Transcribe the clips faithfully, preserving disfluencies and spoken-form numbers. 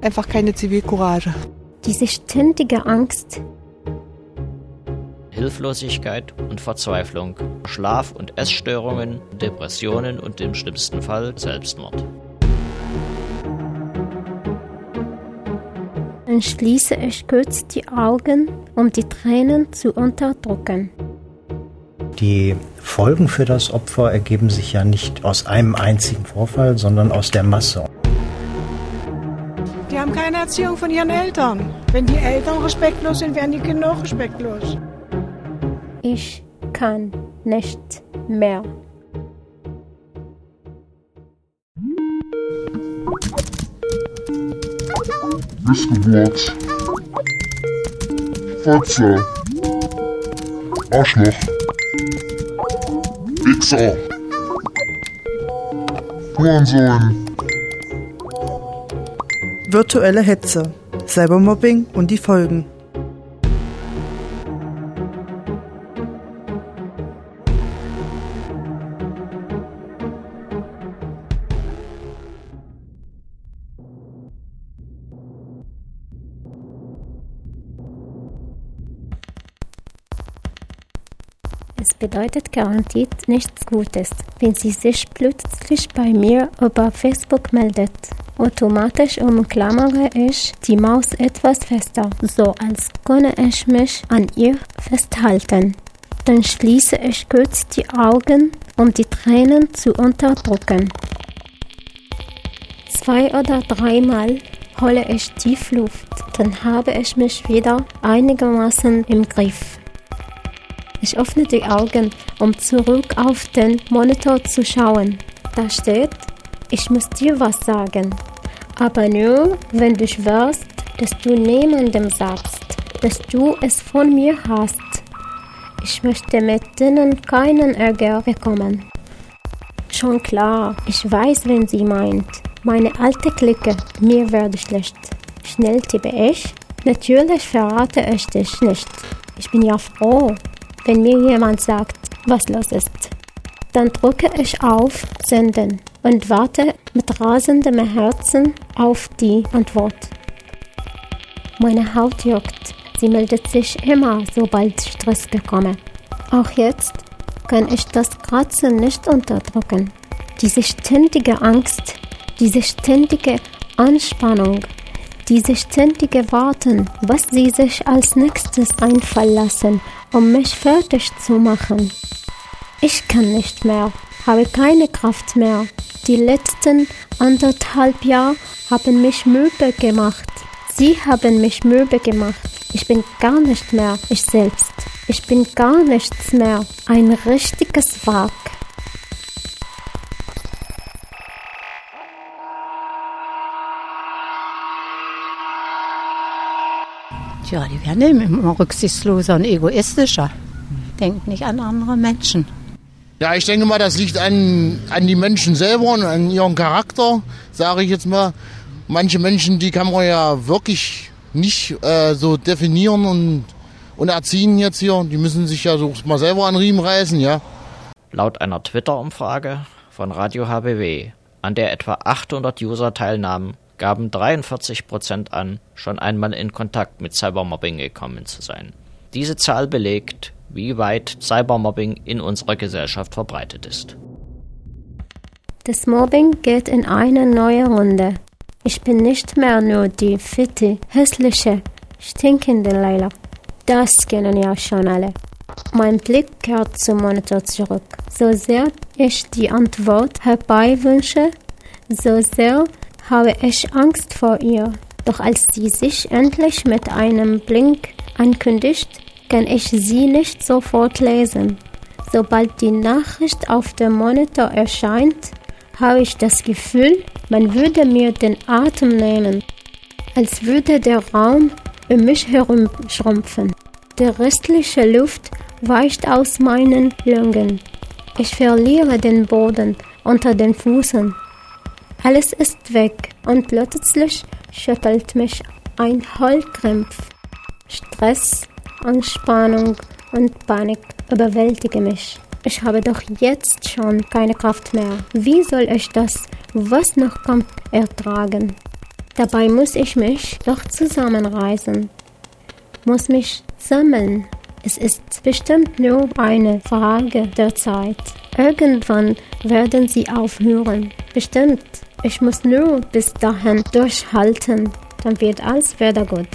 einfach keine Zivilcourage. Diese ständige Angst. Hilflosigkeit und Verzweiflung, Schlaf- und Essstörungen, Depressionen und im schlimmsten Fall Selbstmord. Dann schließe ich kurz die Augen, um die Tränen zu unterdrücken. Die Folgen für das Opfer ergeben sich ja nicht aus einem einzigen Vorfall, sondern aus der Masse. Die haben keine Erziehung von ihren Eltern. Wenn die Eltern respektlos sind, werden die Kinder auch respektlos. Ich kann nicht mehr. Missgeburt. Fotze. Arschloch. Wichser. Hurensohn. Virtuelle Hetze, Cybermobbing und die Folgen. Es bedeutet garantiert nichts Gutes, wenn sie sich plötzlich bei mir über Facebook meldet. Automatisch umklammere ich die Maus etwas fester, so als könne ich mich an ihr festhalten. Dann schließe ich kurz die Augen, um die Tränen zu unterdrücken. Zwei oder dreimal hole ich tief Luft, dann habe ich mich wieder einigermaßen im Griff. Ich öffne die Augen, um zurück auf den Monitor zu schauen. Da steht, ich muss dir was sagen. Aber nur, wenn du schwörst, dass du niemandem sagst, dass du es von mir hast. Ich möchte mit denen keinen Ärger bekommen. Schon klar, ich weiß, wen sie meint. Meine alte Clique, mir werde schlecht. Schnell tippe ich. Natürlich verrate ich dich nicht. Ich bin ja froh, wenn mir jemand sagt, was los ist. Dann drücke ich auf Senden und warte mit rasendem Herzen auf die Antwort. Meine Haut juckt. Sie meldet sich immer, sobald ich Stress bekomme. Auch jetzt kann ich das Kratzen nicht unterdrücken. Diese ständige Angst, diese ständige Anspannung, diese ständige Warten, was sie sich als nächstes einfallen lassen, um mich fertig zu machen. Ich kann nicht mehr, habe keine Kraft mehr. Die letzten anderthalb Jahre haben mich müde gemacht. Sie haben mich müde gemacht. Ich bin gar nicht mehr ich selbst. Ich bin gar nichts mehr. Ein richtiges Wrack. Ja, die werden immer rücksichtsloser und egoistischer. Denkt nicht an andere Menschen. Ja, ich denke mal, das liegt an, an die Menschen selber und an ihrem Charakter, sage ich jetzt mal. Manche Menschen, die kann man ja wirklich nicht äh, so definieren und, und erziehen jetzt hier. Die müssen sich ja so mal selber an den Riemen reißen, ja. Laut einer Twitter-Umfrage von Radio H B W, an der etwa achthundert User teilnahmen, gaben dreiundvierzig Prozent an, schon einmal in Kontakt mit Cybermobbing gekommen zu sein. Diese Zahl belegt, wie weit Cybermobbing in unserer Gesellschaft verbreitet ist. Das Mobbing geht in eine neue Runde. Ich bin nicht mehr nur die fitte, hässliche, stinkende Leila. Das kennen ja schon alle. Mein Blick kehrt zum Monitor zurück. So sehr ich die Antwort herbeiwünsche, so sehr habe ich Angst vor ihr. Doch als sie sich endlich mit einem Blink ankündigt, kann ich sie nicht sofort lesen. Sobald die Nachricht auf dem Monitor erscheint, habe ich das Gefühl, man würde mir den Atem nehmen, als würde der Raum um mich herum schrumpfen. Die restliche Luft weicht aus meinen Lungen. Ich verliere den Boden unter den Füßen. Alles ist weg und plötzlich schüttelt mich ein Heulkrampf. Stress, Anspannung und Panik überwältigen mich. Ich habe doch jetzt schon keine Kraft mehr. Wie soll ich das, was noch kommt, ertragen? Dabei muss ich mich doch zusammenreißen, muss mich sammeln. Es ist bestimmt nur eine Frage der Zeit. Irgendwann werden sie aufhören. Bestimmt. Ich muss nur bis dahin durchhalten. Dann wird alles wieder gut.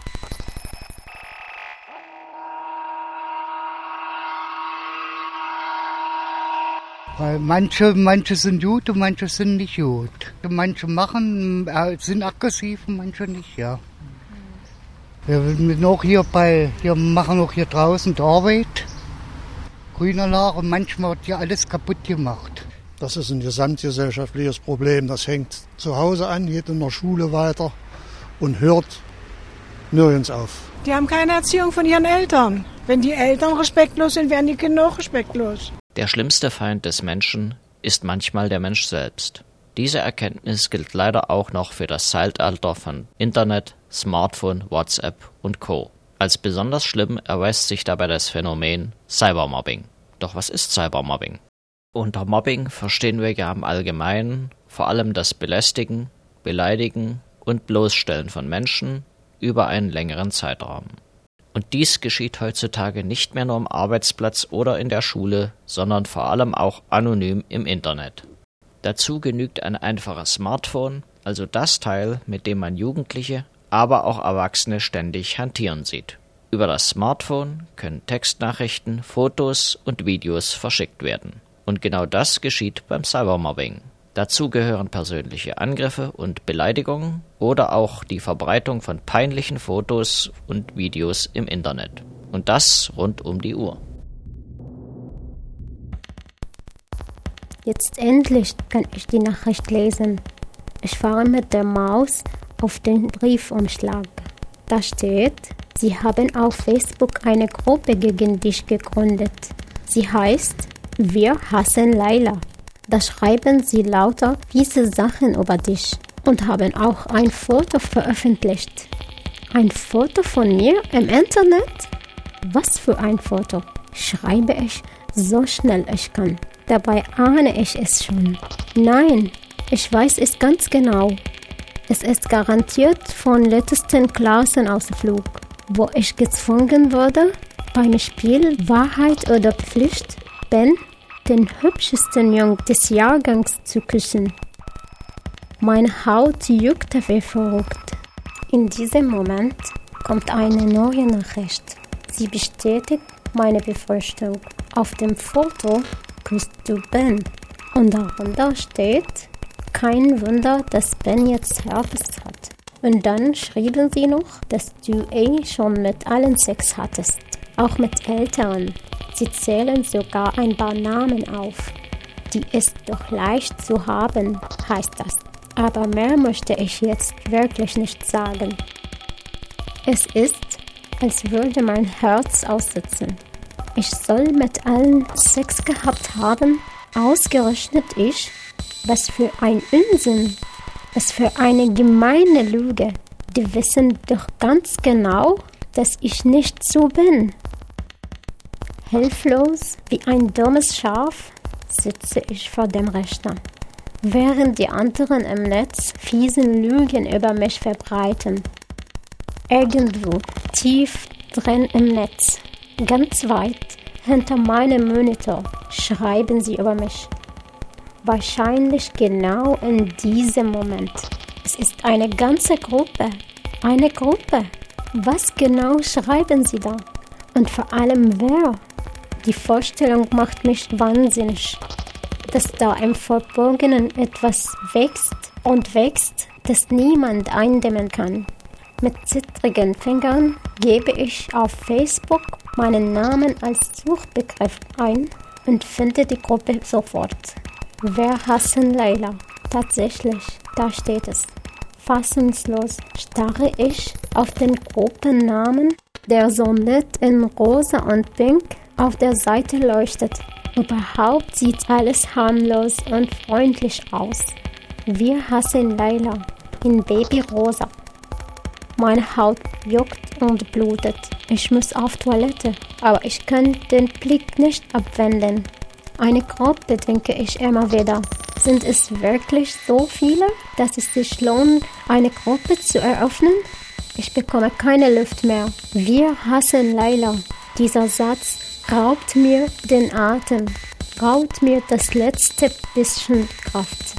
Weil manche, manche sind gut und manche sind nicht gut. Manche machen, äh, sind aggressiv und manche nicht, ja. Wir sind auch hier bei, wir machen auch hier draußen die Arbeit. Grünanlage und manchmal wird hier alles kaputt gemacht. Das ist ein gesamtgesellschaftliches Problem. Das hängt zu Hause an, geht in der Schule weiter und hört nirgends auf. Die haben keine Erziehung von ihren Eltern. Wenn die Eltern respektlos sind, werden die Kinder auch respektlos. Der schlimmste Feind des Menschen ist manchmal der Mensch selbst. Diese Erkenntnis gilt leider auch noch für das Zeitalter von Internet, Smartphone, WhatsApp und Co. Als besonders schlimm erweist sich dabei das Phänomen Cybermobbing. Doch was ist Cybermobbing? Unter Mobbing verstehen wir ja im Allgemeinen vor allem das Belästigen, Beleidigen und Bloßstellen von Menschen über einen längeren Zeitraum. Und dies geschieht heutzutage nicht mehr nur am Arbeitsplatz oder in der Schule, sondern vor allem auch anonym im Internet. Dazu genügt ein einfaches Smartphone, also das Teil, mit dem man Jugendliche, aber auch Erwachsene ständig hantieren sieht. Über das Smartphone können Textnachrichten, Fotos und Videos verschickt werden. Und genau das geschieht beim Cybermobbing. Dazu gehören persönliche Angriffe und Beleidigungen oder auch die Verbreitung von peinlichen Fotos und Videos im Internet. Und das rund um die Uhr. Jetzt endlich kann ich die Nachricht lesen. Ich fahre mit der Maus auf den Briefumschlag. Da steht, Sie haben auf Facebook eine Gruppe gegen dich gegründet. Sie heißt Wir hassen Laila. Da schreiben sie lauter fiese Sachen über dich und haben auch ein Foto veröffentlicht. Ein Foto von mir im Internet? Was für ein Foto? Schreibe ich so schnell ich kann. Dabei ahne ich es schon. Nein, ich weiß es ganz genau. Es ist garantiert von letzten Klassenausflug, wo ich gezwungen wurde, beim Spiel Wahrheit oder Pflicht Ben, den hübschesten Jungen des Jahrgangs, zu küssen. Meine Haut juckte wie verrückt. In diesem Moment kommt eine neue Nachricht. Sie bestätigt meine Befürchtung. Auf dem Foto küsst du Ben. Und darunter steht, kein Wunder, dass Ben jetzt Herpes hat. Und dann schrieben sie noch, dass du eh schon mit allen Sex hattest. Auch mit Älteren. Sie zählen sogar ein paar Namen auf. Die ist doch leicht zu haben, heißt das. Aber mehr möchte ich jetzt wirklich nicht sagen. Es ist, als würde mein Herz aussitzen. Ich soll mit allen Sex gehabt haben, ausgerechnet ich. Was für ein Unsinn, was für eine gemeine Lüge. Die wissen doch ganz genau, dass ich nicht so bin. Hilflos wie ein dummes Schaf sitze ich vor dem Rechner, während die anderen im Netz fiesen Lügen über mich verbreiten. Irgendwo tief drin im Netz, ganz weit hinter meinem Monitor, schreiben sie über mich. Wahrscheinlich genau in diesem Moment. Es ist eine ganze Gruppe. Eine Gruppe. Was genau schreiben sie da? Und vor allem wer? Die Vorstellung macht mich wahnsinnig, dass da im Verborgenen etwas wächst und wächst, das niemand eindämmen kann. Mit zittrigen Fingern gebe ich auf Facebook meinen Namen als Suchbegriff ein und finde die Gruppe sofort. Wir hassen Laila. Tatsächlich, da steht es. Fassungslos starre ich auf den Gruppennamen, der so nett in rosa und pink auf der Seite leuchtet. Überhaupt sieht alles harmlos und freundlich aus. Wir hassen Laila in Babyrosa. Meine Haut juckt und blutet. Ich muss auf Toilette, aber ich kann den Blick nicht abwenden. Eine Gruppe denke ich immer wieder. Sind es wirklich so viele, dass es sich lohnt, eine Gruppe zu eröffnen? Ich bekomme keine Luft mehr. Wir hassen Laila. Dieser Satz raubt mir den Atem, raubt mir das letzte bisschen Kraft.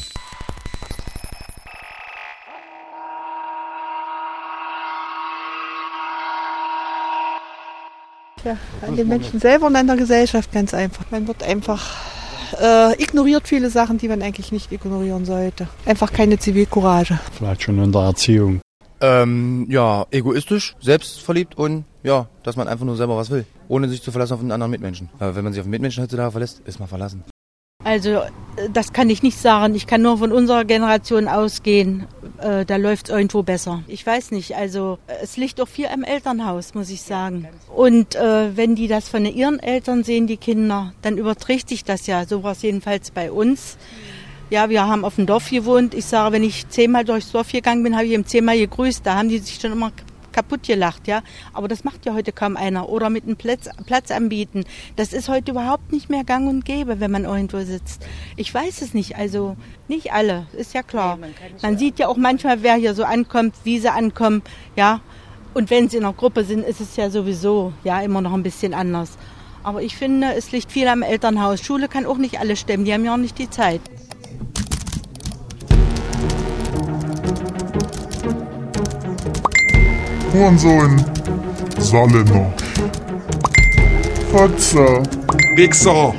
Ja, an den Menschen selber und an der Gesellschaft ganz einfach. Man wird einfach äh, ignoriert viele Sachen, die man eigentlich nicht ignorieren sollte. Einfach keine Zivilcourage. Vielleicht schon in der Erziehung. Ähm, ja, egoistisch, selbstverliebt und ja, dass man einfach nur selber was will, ohne sich zu verlassen auf einen anderen Mitmenschen. Aber wenn man sich auf einen Mitmenschen heutzutage verlässt, ist man verlassen. Also das kann ich nicht sagen. Ich kann nur von unserer Generation ausgehen. Äh, da läuft es irgendwo besser. Ich weiß nicht. Also es liegt auch viel am Elternhaus, muss ich sagen. Und äh, wenn die das von ihren Eltern sehen, die Kinder, dann überträgt sich das ja. So war es jedenfalls bei uns. Ja, wir haben auf dem Dorf gewohnt. Ich sage, wenn ich zehnmal durchs Dorf gegangen bin, habe ich ihm zehnmal gegrüßt. Da haben die sich schon immer kaputt gelacht, ja. Aber das macht ja heute kaum einer. Oder mit einem Platz, Platz anbieten. Das ist heute überhaupt nicht mehr gang und gäbe, wenn man irgendwo sitzt. Ich weiß es nicht. Also nicht alle, ist ja klar. Nee, man, man sieht ja auch manchmal, wer hier so ankommt, wie sie ankommen, ja. Und wenn sie in einer Gruppe sind, ist es ja sowieso ja immer noch ein bisschen anders. Aber ich finde, es liegt viel am Elternhaus. Schule kann auch nicht alles stemmen. Die haben ja auch nicht die Zeit. Hurensohn, Saarländer, Fotze, Wichser.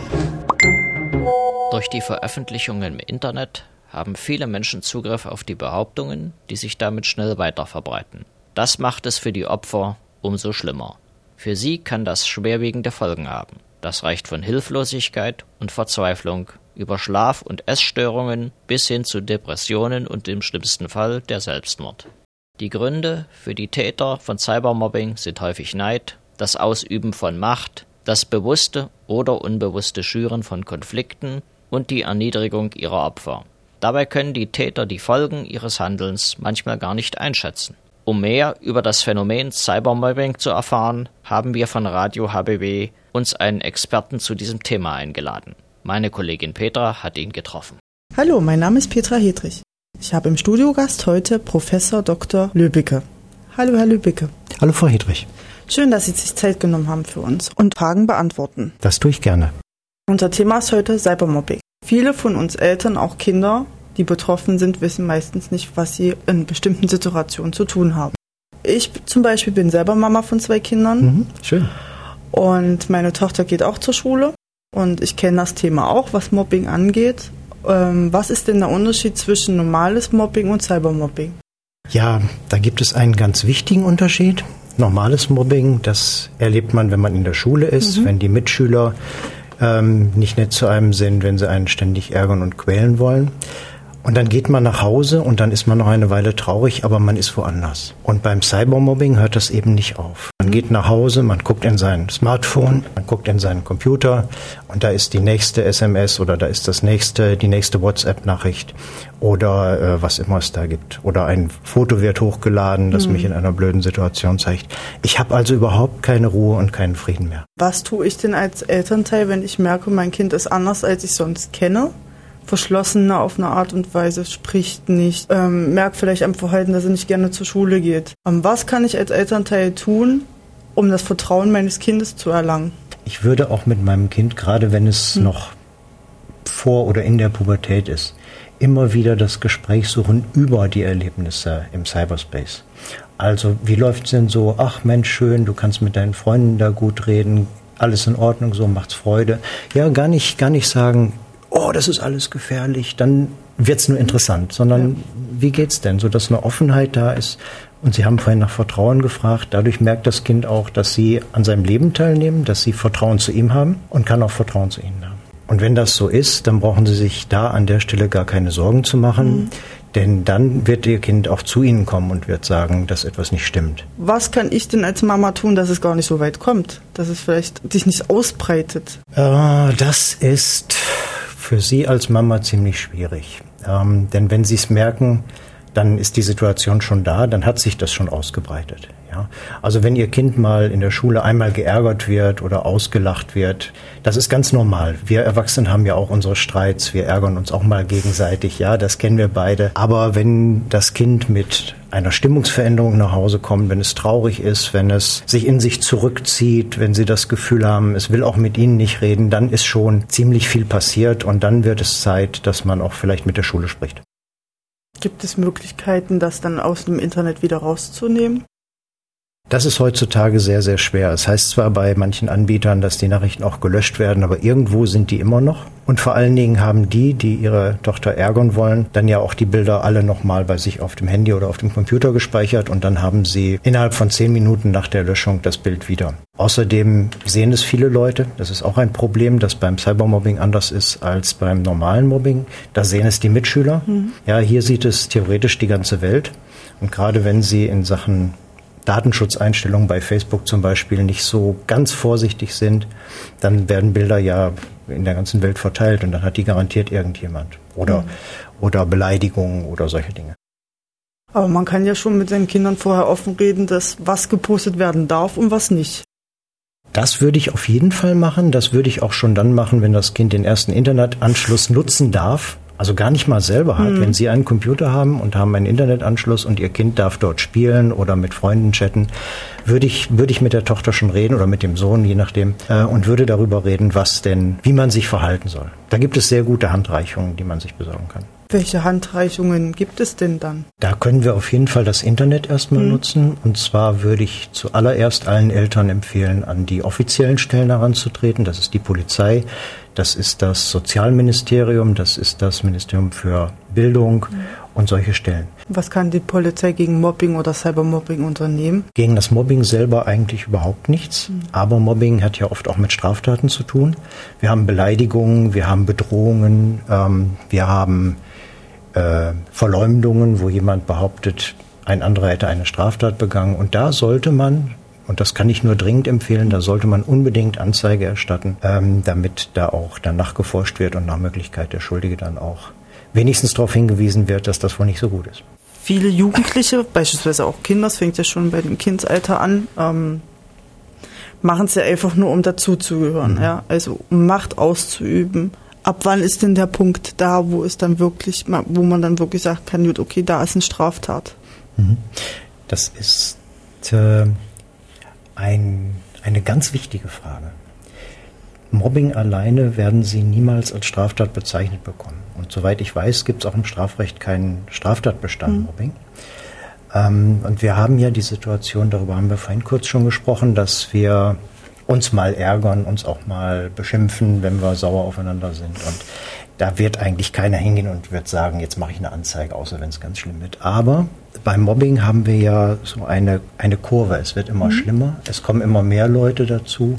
Durch die Veröffentlichungen im Internet haben viele Menschen Zugriff auf die Behauptungen, die sich damit schnell weiterverbreiten. Das macht es für die Opfer umso schlimmer. Für sie kann das schwerwiegende Folgen haben. Das reicht von Hilflosigkeit und Verzweiflung über Schlaf- und Essstörungen bis hin zu Depressionen und im schlimmsten Fall der Selbstmord. Die Gründe für die Täter von Cybermobbing sind häufig Neid, das Ausüben von Macht, das bewusste oder unbewusste Schüren von Konflikten und die Erniedrigung ihrer Opfer. Dabei können die Täter die Folgen ihres Handelns manchmal gar nicht einschätzen. Um mehr über das Phänomen Cybermobbing zu erfahren, haben wir von Radio H B W uns einen Experten zu diesem Thema eingeladen. Meine Kollegin Petra hat ihn getroffen. Hallo, mein Name ist Petra Hedrich. Ich habe im Studiogast heute Professor Doktor Lübbecke. Hallo, Herr Lübbecke. Hallo, Frau Hedrich. Schön, dass Sie sich Zeit genommen haben für uns und Fragen beantworten. Das tue ich gerne. Unser Thema ist heute Cybermobbing. Viele von uns Eltern, auch Kinder, die betroffen sind, wissen meistens nicht, was sie in bestimmten Situationen zu tun haben. Ich zum Beispiel bin selber Mama von zwei Kindern. Mhm, schön. Und meine Tochter geht auch zur Schule. Und ich kenne das Thema auch, was Mobbing angeht. Ähm, was ist denn der Unterschied zwischen normales Mobbing und Cybermobbing? Ja, da gibt es einen ganz wichtigen Unterschied. Normales Mobbing, das erlebt man, wenn man in der Schule ist, mhm. wenn die Mitschüler ähm, nicht nett zu einem sind, wenn sie einen ständig ärgern und quälen wollen. Und dann geht man nach Hause und dann ist man noch eine Weile traurig, aber man ist woanders. Und beim Cybermobbing hört das eben nicht auf. Man geht nach Hause, man guckt in sein Smartphone, man guckt in seinen Computer und da ist die nächste S M S oder da ist das nächste, die nächste WhatsApp-Nachricht oder äh, was immer es da gibt. Oder ein Foto wird hochgeladen, das mhm. mich in einer blöden Situation zeigt. Ich habe also überhaupt keine Ruhe und keinen Frieden mehr. Was tue ich denn als Elternteil, wenn ich merke, mein Kind ist anders, als ich sonst kenne? Verschlossener auf eine Art und Weise, spricht nicht, ähm, merkt vielleicht am Verhalten, dass er nicht gerne zur Schule geht. Ähm, was kann ich als Elternteil tun, um das Vertrauen meines Kindes zu erlangen? Ich würde auch mit meinem Kind, gerade wenn es hm. noch vor oder in der Pubertät ist, immer wieder das Gespräch suchen über die Erlebnisse im Cyberspace. Also, wie läuft's denn so? Ach Mensch, schön, du kannst mit deinen Freunden da gut reden, alles in Ordnung, so macht's Freude. Ja, gar nicht, gar nicht sagen, oh, das ist alles gefährlich, dann wird's nur interessant, sondern ja. wie geht's denn, so dass eine Offenheit da ist. Und Sie haben vorhin nach Vertrauen gefragt, dadurch merkt das Kind auch, dass Sie an seinem Leben teilnehmen, dass Sie Vertrauen zu ihm haben und kann auch Vertrauen zu Ihnen haben. Und wenn das so ist, dann brauchen Sie sich da an der Stelle gar keine Sorgen zu machen, mhm. denn dann wird Ihr Kind auch zu Ihnen kommen und wird sagen, dass etwas nicht stimmt. Was kann ich denn als Mama tun, dass es gar nicht so weit kommt, dass es vielleicht sich nicht ausbreitet? Äh, das ist für Sie als Mama ziemlich schwierig. Ähm, denn wenn Sie es merken, dann ist die Situation schon da, dann hat sich das schon ausgebreitet. Ja? Also wenn Ihr Kind mal in der Schule einmal geärgert wird oder ausgelacht wird, das ist ganz normal. Wir Erwachsenen haben ja auch unsere Streits, wir ärgern uns auch mal gegenseitig, ja, das kennen wir beide. Aber wenn das Kind mit einer Stimmungsveränderung nach Hause kommt, wenn es traurig ist, wenn es sich in sich zurückzieht, wenn Sie das Gefühl haben, es will auch mit Ihnen nicht reden, dann ist schon ziemlich viel passiert und dann wird es Zeit, dass man auch vielleicht mit der Schule spricht. Gibt es Möglichkeiten, das dann aus dem Internet wieder rauszunehmen? Das ist heutzutage sehr, sehr schwer. Es heißt zwar bei manchen Anbietern, dass die Nachrichten auch gelöscht werden, aber irgendwo sind die immer noch. Und vor allen Dingen haben die, die ihre Tochter ärgern wollen, dann ja auch die Bilder alle nochmal bei sich auf dem Handy oder auf dem Computer gespeichert und dann haben sie innerhalb von zehn Minuten nach der Löschung das Bild wieder. Außerdem sehen es viele Leute. Das ist auch ein Problem, das beim Cybermobbing anders ist als beim normalen Mobbing. Da sehen es die Mitschüler. Mhm. Ja, hier sieht es theoretisch die ganze Welt. Und gerade wenn sie in Sachen Datenschutzeinstellungen bei Facebook zum Beispiel nicht so ganz vorsichtig sind, dann werden Bilder ja in der ganzen Welt verteilt und dann hat die garantiert irgendjemand. Oder, mhm. oder Beleidigungen oder solche Dinge. Aber man kann ja schon mit seinen Kindern vorher offen reden, dass was gepostet werden darf und was nicht. Das würde ich auf jeden Fall machen. Das würde ich auch schon dann machen, wenn das Kind den ersten Internetanschluss nutzen darf. Also gar nicht mal selber hat. Mhm. Wenn Sie einen Computer haben und haben einen Internetanschluss und Ihr Kind darf dort spielen oder mit Freunden chatten, würde ich, würde ich mit der Tochter schon reden oder mit dem Sohn, je nachdem, äh, und würde darüber reden, was denn, wie man sich verhalten soll. Da gibt es sehr gute Handreichungen, die man sich besorgen kann. Welche Handreichungen gibt es denn dann? Da können wir auf jeden Fall das Internet erstmal mhm. nutzen. Und zwar würde ich zuallererst allen Eltern empfehlen, an die offiziellen Stellen heranzutreten. Das ist die Polizei, das ist das Sozialministerium, das ist das Ministerium für Bildung mhm. und solche Stellen. Was kann die Polizei gegen Mobbing oder Cybermobbing unternehmen? Gegen das Mobbing selber eigentlich überhaupt nichts. Mhm. Aber Mobbing hat ja oft auch mit Straftaten zu tun. Wir haben Beleidigungen, wir haben Bedrohungen, ähm, wir haben Äh, Verleumdungen, wo jemand behauptet, ein anderer hätte eine Straftat begangen. Und da sollte man, und das kann ich nur dringend empfehlen, da sollte man unbedingt Anzeige erstatten, ähm, damit da auch dann nachgeforscht wird und nach Möglichkeit der Schuldige dann auch wenigstens darauf hingewiesen wird, dass das wohl nicht so gut ist. Viele Jugendliche, beispielsweise auch Kinder, das fängt ja schon bei dem Kindsalter an, ähm, machen es ja einfach nur, um dazuzugehören, mhm. ja? Also um Macht auszuüben. Ab wann ist denn der Punkt da, wo es dann wirklich, wo man dann wirklich sagen kann, okay, da ist eine Straftat? Das ist äh, ein, eine ganz wichtige Frage. Mobbing alleine werden Sie niemals als Straftat bezeichnet bekommen. Und soweit ich weiß, gibt es auch im Strafrecht keinen Straftatbestand mhm. Mobbing. Ähm, und wir haben ja die Situation, darüber haben wir vorhin kurz schon gesprochen, dass wir uns mal ärgern, uns auch mal beschimpfen, wenn wir sauer aufeinander sind. Und da wird eigentlich keiner hingehen und wird sagen, jetzt mache ich eine Anzeige, außer wenn es ganz schlimm wird. Aber beim Mobbing haben wir ja so eine, eine Kurve. Es wird immer mhm. schlimmer, es kommen immer mehr Leute dazu.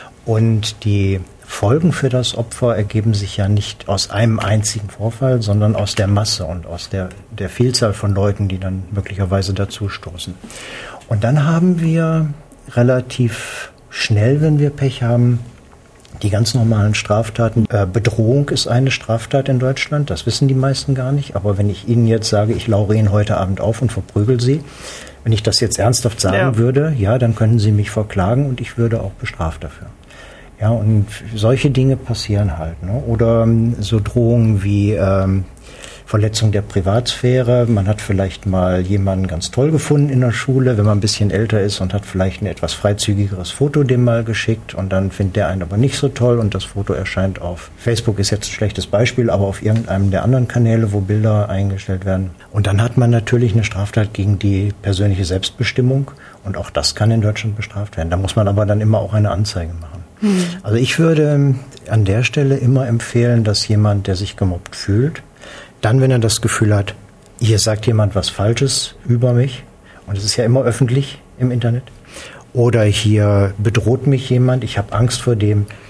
Und die Folgen für das Opfer ergeben sich ja nicht aus einem einzigen Vorfall, sondern aus der Masse und aus der, der Vielzahl von Leuten, die dann möglicherweise dazustoßen. Und dann haben wir relativ schnell, wenn wir Pech haben, die ganz normalen Straftaten. Äh, Bedrohung ist eine Straftat in Deutschland, das wissen die meisten gar nicht. Aber wenn ich Ihnen jetzt sage, ich lauere Ihnen heute Abend auf und verprügel Sie, wenn ich das jetzt ernsthaft sagen ja. würde, ja, dann könnten Sie mich verklagen und ich würde auch bestraft dafür. Ja, und solche Dinge passieren halt. Ne? Oder ähm, so Drohungen wie ähm, Verletzung der Privatsphäre. Man hat vielleicht mal jemanden ganz toll gefunden in der Schule, wenn man ein bisschen älter ist und hat vielleicht ein etwas freizügigeres Foto dem mal geschickt und dann findet der einen aber nicht so toll und das Foto erscheint auf Facebook, ist jetzt ein schlechtes Beispiel, aber auf irgendeinem der anderen Kanäle, wo Bilder eingestellt werden. Und dann hat man natürlich eine Straftat gegen die persönliche Selbstbestimmung und auch das kann in Deutschland bestraft werden. Da muss man aber dann immer auch eine Anzeige machen. Hm. Also ich würde an der Stelle immer empfehlen, dass jemand, der sich gemobbt fühlt, dann, wenn er das Gefühl hat, hier sagt jemand was Falsches über mich, und es ist ja immer öffentlich im Internet, oder hier bedroht mich jemand, ich habe Angst vor dem,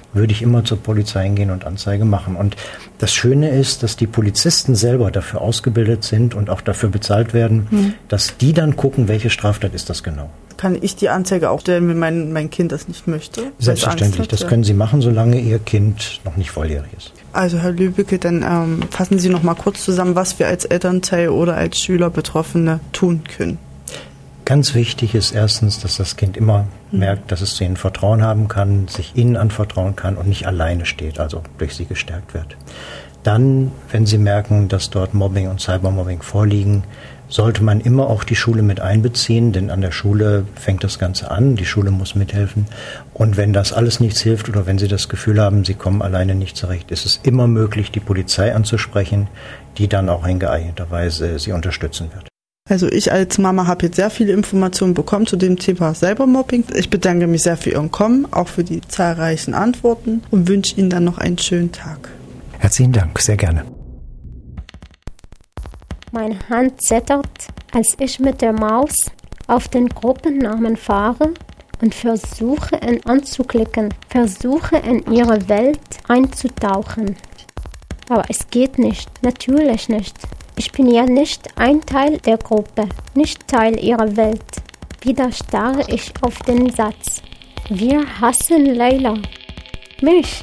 würde ich immer zur Polizei gehen und Anzeige machen. Und das Schöne ist, dass die Polizisten selber dafür ausgebildet sind und auch dafür bezahlt werden, hm. dass die dann gucken, welche Straftat ist das genau. Kann ich die Anzeige auch stellen, wenn mein, mein Kind das nicht möchte? Selbstverständlich, hat, das ja. können Sie machen, solange Ihr Kind noch nicht volljährig ist. Also Herr Lübecke, dann ähm, fassen Sie noch mal kurz zusammen, was wir als Elternteil oder als Schüler, Betroffene tun können. Ganz wichtig ist erstens, dass das Kind immer mhm. merkt, dass es zu Ihnen Vertrauen haben kann, sich Ihnen anvertrauen kann und nicht alleine steht, also durch Sie gestärkt wird. Dann, wenn Sie merken, dass dort Mobbing und Cybermobbing vorliegen, sollte man immer auch die Schule mit einbeziehen, denn an der Schule fängt das Ganze an, die Schule muss mithelfen. Und wenn das alles nichts hilft oder wenn Sie das Gefühl haben, Sie kommen alleine nicht zurecht, ist es immer möglich, die Polizei anzusprechen, die dann auch in geeigneter Weise Sie unterstützen wird. Also ich als Mama habe jetzt sehr viele Informationen bekommen zu dem Thema Cybermobbing. Ich bedanke mich sehr für Ihren Kommen, auch für die zahlreichen Antworten und wünsche Ihnen dann noch einen schönen Tag. Herzlichen Dank, sehr gerne. Meine Hand zittert, als ich mit der Maus auf den Gruppennamen fahre und versuche, ihn anzuklicken, versuche, in ihre Welt einzutauchen. Aber es geht nicht, natürlich nicht. Ich bin ja nicht ein Teil der Gruppe, nicht Teil ihrer Welt. Wieder starre ich auf den Satz. Wir hassen Leila. Mich.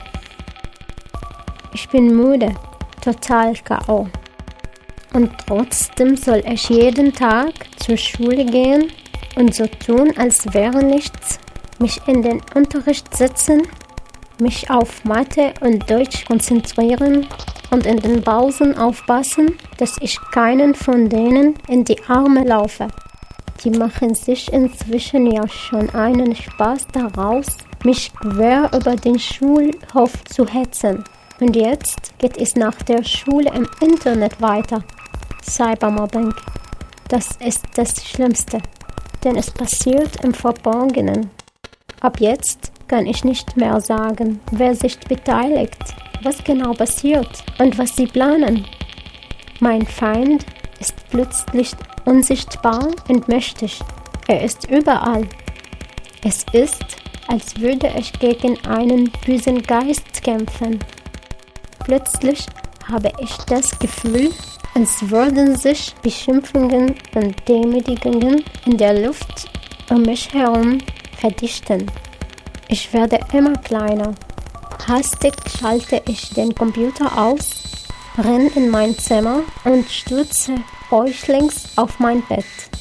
Ich bin müde, total K O Und trotzdem soll ich jeden Tag zur Schule gehen und so tun, als wäre nichts, mich in den Unterricht setzen, mich auf Mathe und Deutsch konzentrieren und in den Pausen aufpassen, dass ich keinen von denen in die Arme laufe. Die machen sich inzwischen ja schon einen Spaß daraus, mich quer über den Schulhof zu hetzen. Und jetzt geht es nach der Schule im Internet weiter. Cybermobbing. Das ist das Schlimmste, denn es passiert im Verborgenen. Ab jetzt kann ich nicht mehr sagen, wer sich beteiligt, was genau passiert und was sie planen. Mein Feind ist plötzlich unsichtbar und mächtig. Er ist überall. Es ist, als würde ich gegen einen bösen Geist kämpfen. Plötzlich habe ich das Gefühl, als würden sich Beschimpfungen und Demütigungen in der Luft um mich herum verdichten. Ich werde immer kleiner. Hastig schalte ich den Computer aus, renne in mein Zimmer und stürze bäuchlings auf mein Bett.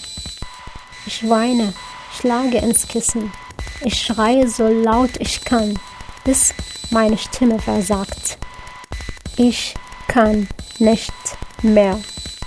Ich weine, schlage ins Kissen. Ich schreie so laut ich kann, bis meine Stimme versagt. Ich kann nicht mehr.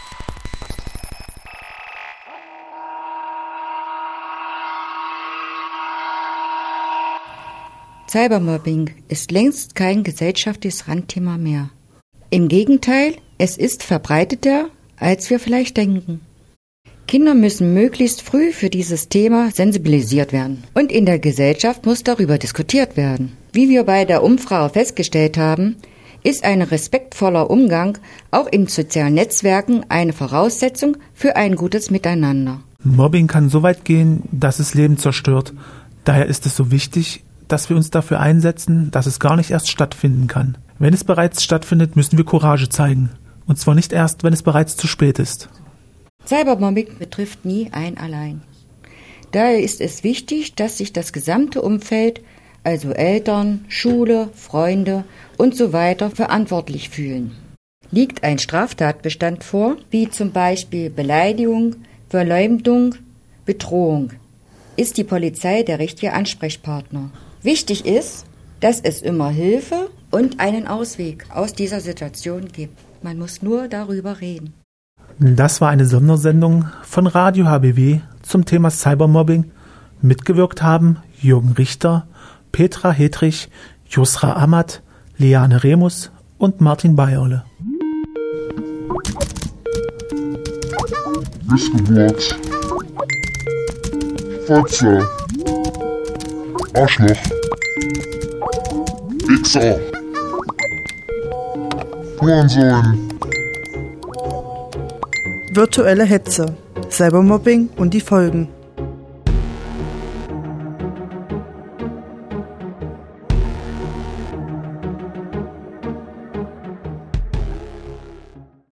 Cybermobbing ist längst kein gesellschaftliches Randthema mehr. Im Gegenteil, es ist verbreiteter, als wir vielleicht denken. Kinder müssen möglichst früh für dieses Thema sensibilisiert werden. Und in der Gesellschaft muss darüber diskutiert werden. Wie wir bei der Umfrage festgestellt haben, ist ein respektvoller Umgang auch in sozialen Netzwerken eine Voraussetzung für ein gutes Miteinander. Mobbing kann so weit gehen, dass es Leben zerstört. Daher ist es so wichtig, dass wir uns dafür einsetzen, dass es gar nicht erst stattfinden kann. Wenn es bereits stattfindet, müssen wir Courage zeigen. Und zwar nicht erst, wenn es bereits zu spät ist. Cybermobbing betrifft nie ein allein. Daher ist es wichtig, dass sich das gesamte Umfeld, also Eltern, Schule, Freunde und so weiter, verantwortlich fühlen. Liegt ein Straftatbestand vor, wie zum Beispiel Beleidigung, Verleumdung, Bedrohung, ist die Polizei der richtige Ansprechpartner. Wichtig ist, dass es immer Hilfe und einen Ausweg aus dieser Situation gibt. Man muss nur darüber reden. Das war eine Sondersendung von Radio H B W zum Thema Cybermobbing. Mitgewirkt haben Jürgen Richter, Petra Hedrich, Yusra Ahmad, Liane Remus und Martin Bayerle. Missgeburt. Fotze. Arschloch. Wichser. Hurensohn. Virtuelle Hetze, Cybermobbing und die Folgen.